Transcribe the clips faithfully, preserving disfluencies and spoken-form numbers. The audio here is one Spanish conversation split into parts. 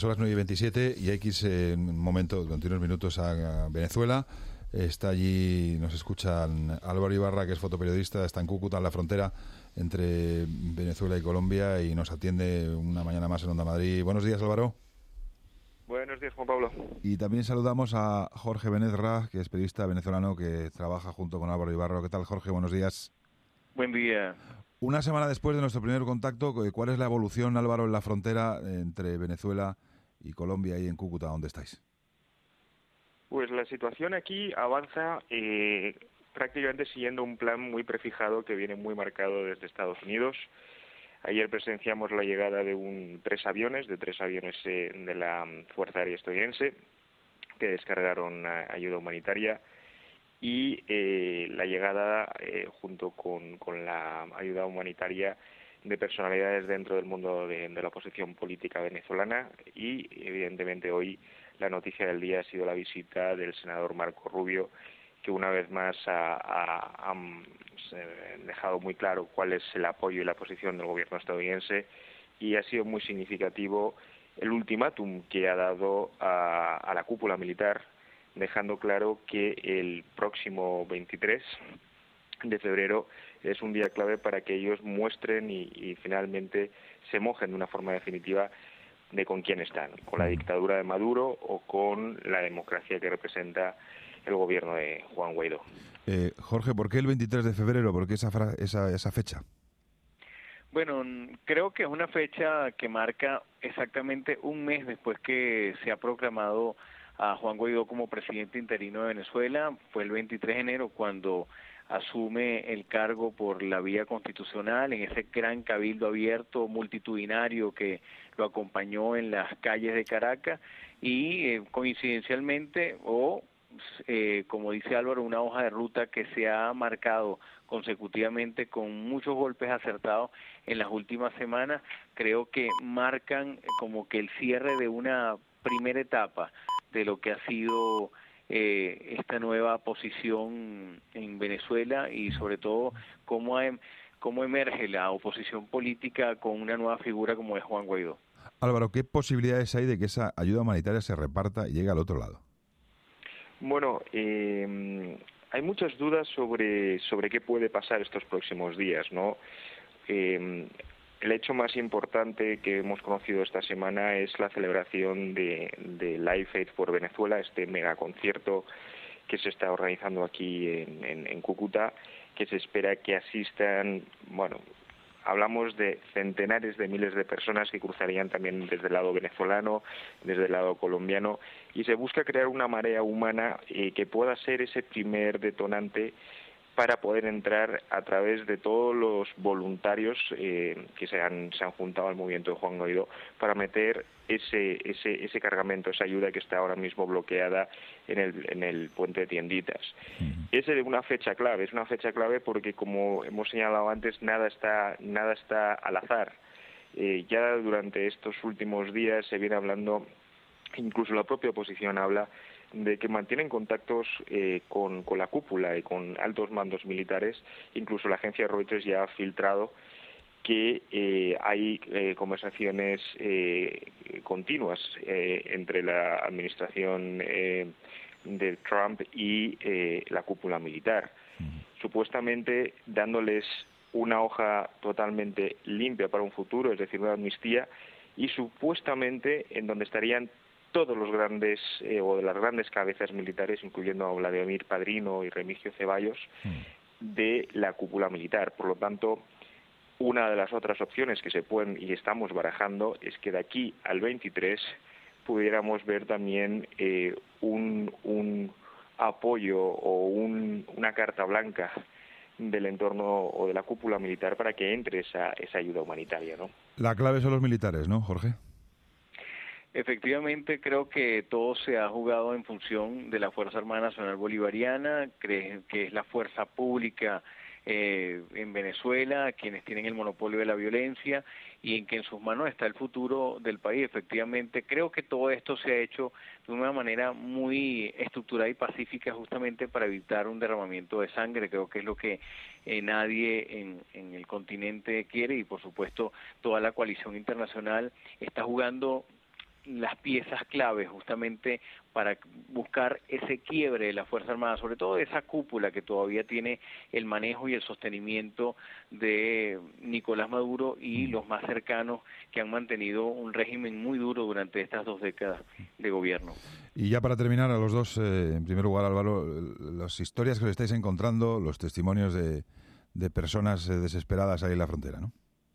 Son las nueve y veintisiete y hay que irse en un momento, durante unos minutos, a Venezuela. Está allí, nos escuchan Álvaro Ibarra, que es fotoperiodista, está en Cúcuta, en la frontera entre Venezuela y Colombia, y nos atiende una mañana más en Onda Madrid. Buenos días, Álvaro. Buenos días, Juan Pablo. Y también saludamos a Jorge Benet Raz, que es periodista venezolano que trabaja junto con Álvaro Ibarra. ¿Qué tal, Jorge? Buenos días. Buen día. Una semana después de nuestro primer contacto, ¿cuál es la evolución, Álvaro, en la frontera entre Venezuela y Colombia y en Cúcuta, donde estáis? Pues la situación aquí avanza eh, prácticamente siguiendo un plan muy prefijado que viene muy marcado desde Estados Unidos. Ayer presenciamos la llegada de un tres aviones, de tres aviones eh, de la Fuerza Aérea Estadounidense, que descargaron ayuda humanitaria, y eh, la llegada, eh, junto con, con la ayuda humanitaria, de personalidades dentro del mundo de, de la oposición política venezolana. Y evidentemente hoy la noticia del día ha sido la visita del senador Marco Rubio, que una vez más ha, ha, ha dejado muy claro cuál es el apoyo y la posición del gobierno estadounidense, y ha sido muy significativo el ultimátum que ha dado a, a la cúpula militar, dejando claro que el próximo veintitrés de febrero es un día clave para que ellos muestren y, y finalmente se mojen de una forma definitiva de con quién están, con la dictadura de Maduro o con la democracia que representa el gobierno de Juan Guaidó. Eh, Jorge, ¿por qué el veintitrés de febrero? ¿Por qué esa, fra- esa, esa fecha? Bueno, creo que es una fecha que marca exactamente un mes después que se ha proclamado a Juan Guaidó como presidente interino de Venezuela. Fue el veintitrés de enero cuando asume el cargo por la vía constitucional, en ese gran cabildo abierto multitudinario que lo acompañó en las calles de Caracas, y eh, coincidencialmente, o eh, como dice Álvaro, una hoja de ruta que se ha marcado consecutivamente con muchos golpes acertados en las últimas semanas, creo que marcan como que el cierre de una primera etapa de lo que ha sido eh, esta nueva posición en Venezuela, y sobre todo cómo, ha, cómo emerge la oposición política con una nueva figura como es Juan Guaidó. Álvaro, ¿qué posibilidades hay de que esa ayuda humanitaria se reparta y llegue al otro lado? Bueno, eh, hay muchas dudas sobre, sobre qué puede pasar estos próximos días, ¿no? Eh, el hecho más importante que hemos conocido esta semana es la celebración de, de Live Aid for Venezuela, este megaconcierto que se está organizando aquí en, en, en Cúcuta, que se espera que asistan, bueno, hablamos de centenares de miles de personas que cruzarían también desde el lado venezolano, desde el lado colombiano, y se busca crear una marea humana eh, que pueda ser ese primer detonante para poder entrar a través de todos los voluntarios eh, que se han, se han juntado al movimiento de Juan Guaidó, para meter ese, ese, ese cargamento, esa ayuda que está ahora mismo bloqueada en el, en el puente de Tienditas. Uh-huh. Es una fecha clave, es una fecha clave porque, como hemos señalado antes, nada está, nada está al azar. Eh, ya durante estos últimos días se viene hablando, incluso la propia oposición habla, de que mantienen contactos eh, con, con la cúpula y con altos mandos militares. Incluso la agencia Reuters ya ha filtrado que eh, hay eh, conversaciones eh, continuas eh, entre la administración eh, de Trump y eh, la cúpula militar, supuestamente dándoles una hoja totalmente limpia para un futuro, es decir, una amnistía, y supuestamente en donde estarían todos los grandes, eh, o de las grandes cabezas militares, incluyendo a Vladimir Padrino y Remigio Ceballos, de la cúpula militar. Por lo tanto, una de las otras opciones que se pueden y estamos barajando es que de aquí al veintitrés pudiéramos ver también eh, un, un apoyo o un, una carta blanca del entorno o de la cúpula militar para que entre esa, esa ayuda humanitaria, ¿no? La clave son los militares, ¿no, Jorge? Efectivamente, creo que todo se ha jugado en función de la Fuerza Armada Nacional Bolivariana, que es la fuerza pública eh, en Venezuela, quienes tienen el monopolio de la violencia, y en que en sus manos está el futuro del país. Efectivamente, creo que todo esto se ha hecho de una manera muy estructurada y pacífica, justamente para evitar un derramamiento de sangre. Creo que es lo que eh, nadie en, en el continente quiere, y por supuesto toda la coalición internacional está jugando las piezas claves justamente para buscar ese quiebre de la Fuerza Armada, sobre todo de esa cúpula que todavía tiene el manejo y el sostenimiento de Nicolás Maduro y los más cercanos que han mantenido un régimen muy duro durante estas dos décadas de gobierno. Y ya para terminar, a los dos, eh, en primer lugar, Álvaro, las historias que os estáis encontrando, los testimonios de, de personas eh, desesperadas ahí en la frontera, ¿no?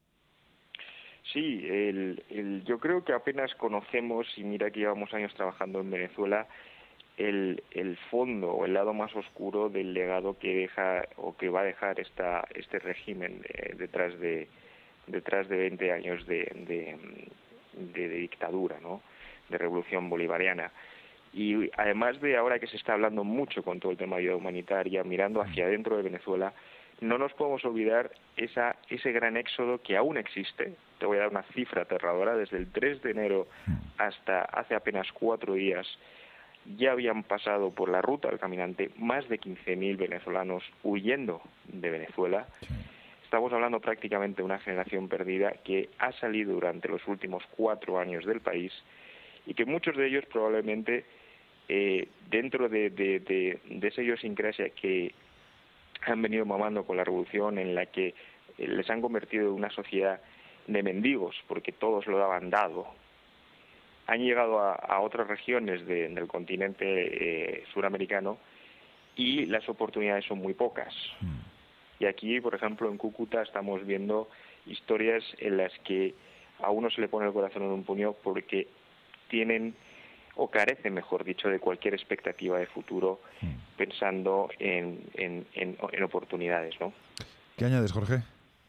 Sí, el, el, yo creo que apenas conocemos, y mira que llevamos años trabajando en Venezuela, el, el fondo o el lado más oscuro del legado que deja o que va a dejar esta, este régimen de, detrás de detrás de veinte años de, de, de, de dictadura, ¿no? De revolución bolivariana. Y además de ahora que se está hablando mucho con todo el tema de ayuda humanitaria, mirando hacia adentro de Venezuela, no nos podemos olvidar esa, ese gran éxodo que aún existe. Te voy a dar una cifra aterradora. Desde el tres de enero hasta hace apenas cuatro días ya habían pasado por la ruta del caminante más de quince mil venezolanos huyendo de Venezuela. Estamos hablando prácticamente de una generación perdida que ha salido durante los últimos cuatro años del país y que muchos de ellos probablemente eh, dentro de, de, de, de esa idiosincrasia que han venido mamando con la revolución, en la que eh, les han convertido en una sociedad de mendigos porque todos lo daban dado, han llegado a, a otras regiones de, del continente eh, suramericano y las oportunidades son muy pocas. Y aquí, por ejemplo, en Cúcuta estamos viendo historias en las que a uno se le pone el corazón en un puño porque tienen, o carecen, mejor dicho, de cualquier expectativa de futuro, pensando en, en, en, en oportunidades, ¿no? ¿Qué añades, Jorge?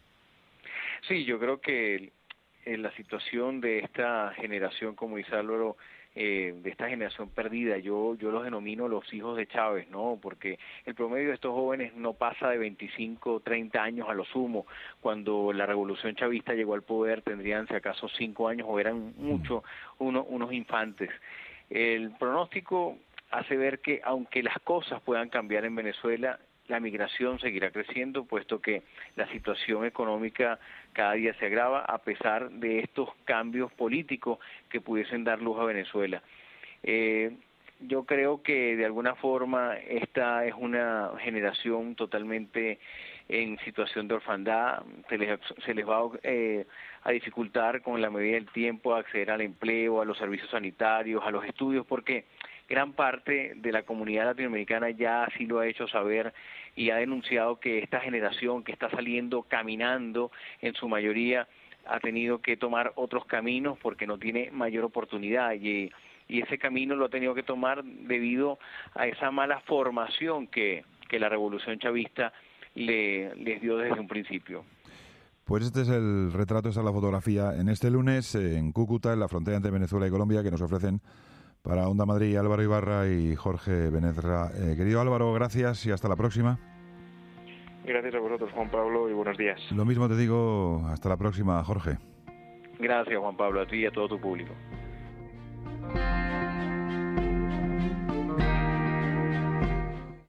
Sí, yo creo que en la situación de esta generación, como dice Álvaro, eh, de esta generación perdida, yo yo los denomino los hijos de Chávez, ¿no? Porque el promedio de estos jóvenes no pasa de veinticinco, treinta años a lo sumo. Cuando la revolución chavista llegó al poder tendrían si acaso cinco años o eran mucho uno, unos infantes. El pronóstico hace ver que aunque las cosas puedan cambiar en Venezuela, la migración seguirá creciendo, puesto que la situación económica cada día se agrava a pesar de estos cambios políticos que pudiesen dar luz a Venezuela. Eh, yo creo que de alguna forma esta es una generación totalmente en situación de orfandad, se les, se les va eh, a dificultar con la medida del tiempo acceder al empleo, a los servicios sanitarios, a los estudios, porque gran parte de la comunidad latinoamericana ya así lo ha hecho saber y ha denunciado que esta generación que está saliendo caminando en su mayoría ha tenido que tomar otros caminos porque no tiene mayor oportunidad y, y ese camino lo ha tenido que tomar debido a esa mala formación que, que la revolución chavista le, les dio desde un principio. Pues este es el retrato, esta es la fotografía en este lunes en Cúcuta, en la frontera entre Venezuela y Colombia, que nos ofrecen para Onda Madrid, Álvaro Ibarra y Jorge Benezra. Eh, querido Álvaro, gracias y hasta la próxima. Gracias a vosotros, Juan Pablo, y buenos días. Lo mismo te digo, hasta la próxima, Jorge. Gracias, Juan Pablo, a ti y a todo tu público.